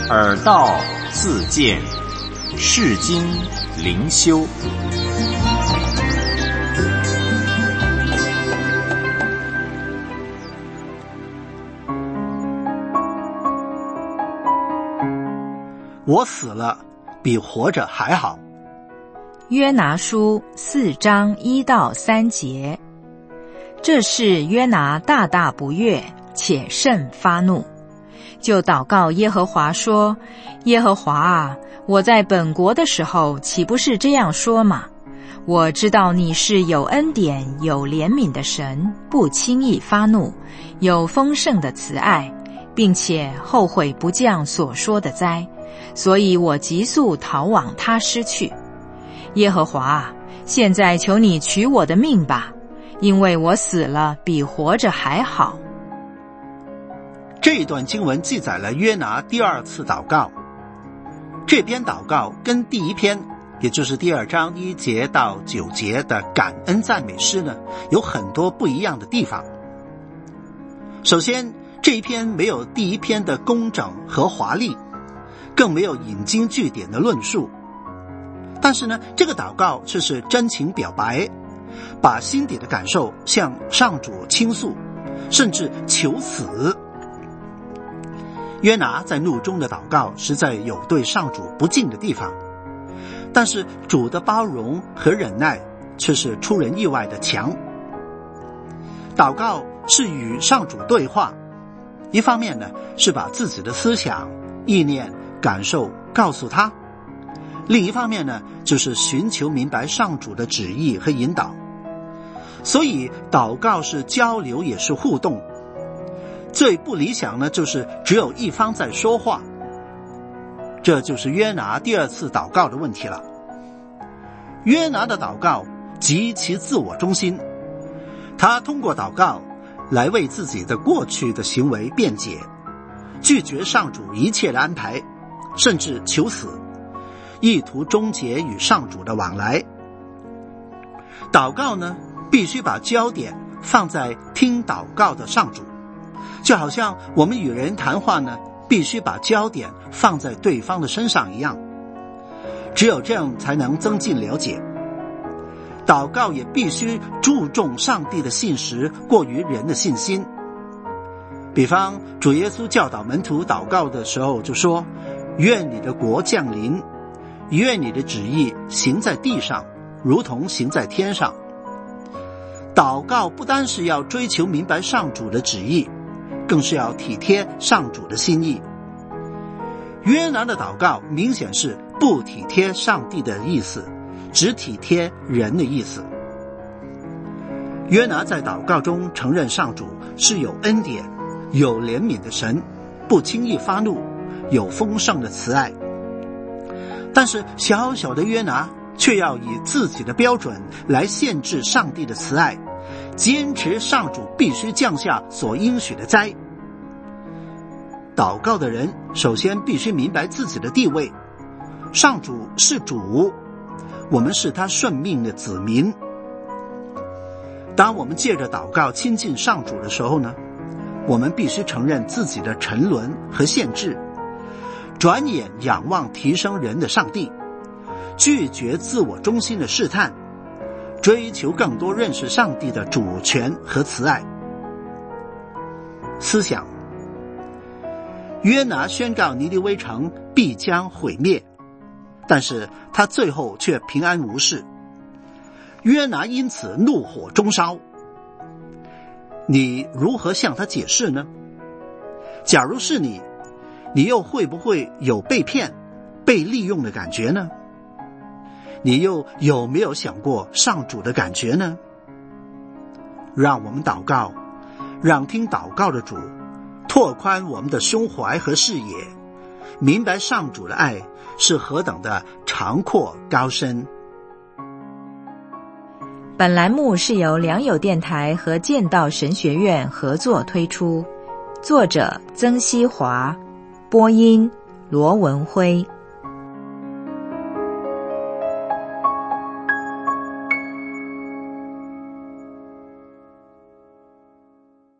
耳道自见，世经灵修。 我死了比活着还好。 约拿书4章1到3节。这事约拿大大不悦，且甚发怒，就祷告耶和华说：耶和华啊，我在本国的时候岂不是这样说吗？我知道你是有恩典有怜悯的神，不轻易发怒，有丰盛的慈爱，并且后悔不降所说的灾，所以我急速逃往他失去。耶和华啊，现在求你取我的命吧，因为我死了比活着还好。 这一段经文记载了约拿第二次祷告。这篇祷告跟第一篇，也就是第2章1节到9节的感恩赞美诗呢，有很多不一样的地方。首先，这一篇没有第一篇的工整和华丽，更没有引经据典的论述。但是呢，这个祷告却是真情表白，把心底的感受向上主倾诉，甚至求死。约拿在怒中的祷告实在有对上主不敬的地方，但是主的包容和忍耐却是出人意外的强。祷告是与上主对话，一方面呢是把自己的思想、意念、感受告诉他，另一方面呢就是寻求明白上主的旨意和引导。所以祷告是交流也是互动。最不理想呢就是只有一方在说话，这就是约拿第二次祷告的问题了。约拿的祷告极其自我中心，他通过祷告来为自己的过去的行为辩解，拒绝上主一切的安排，甚至求死，意图终结与上主的往来。祷告呢，必须把焦点放在听祷告的上主，就好像我们与人谈话呢，必须把焦点放在对方的身上一样。只有这样才能增进了解。祷告也必须注重上帝的信实过于人的信心。比方主耶稣教导门徒祷告的时候就说：愿你的国降临，愿你的旨意行在地上，如同行在天上。祷告不单是要追求明白上主的旨意，更是要体贴上主的心意。约拿的祷告明显是不体贴上帝的意思，只体贴人的意思。约拿在祷告中承认上主是有恩典有怜悯的神，不轻易发怒，有丰盛的慈爱。但是小小的约拿却要以自己的标准来限制上帝的慈爱，坚持上主必须降下所应许的灾。祷告的人首先必须明白自己的地位，上主是主，我们是他顺命的子民。当我们借着祷告亲近上主的时候呢，我们必须承认自己的沉沦和限制，转眼仰望提升人的上帝，拒绝自我中心的试探，追求更多认识上帝的主权和慈爱。思想，约拿宣告尼尼微城必将毁灭，但是他最后却平安无事。约拿因此怒火中烧。你如何向他解释呢？假如是你又会不会有被骗、被利用的感觉呢？你又有没有想过上主的感觉呢？让我们祷告，让听祷告的主拓宽我们的胸怀和视野，明白上主的爱是何等的长阔高深。 本栏目是由良友电台和建道神学院合作推出，作者曾希华，播音罗文辉。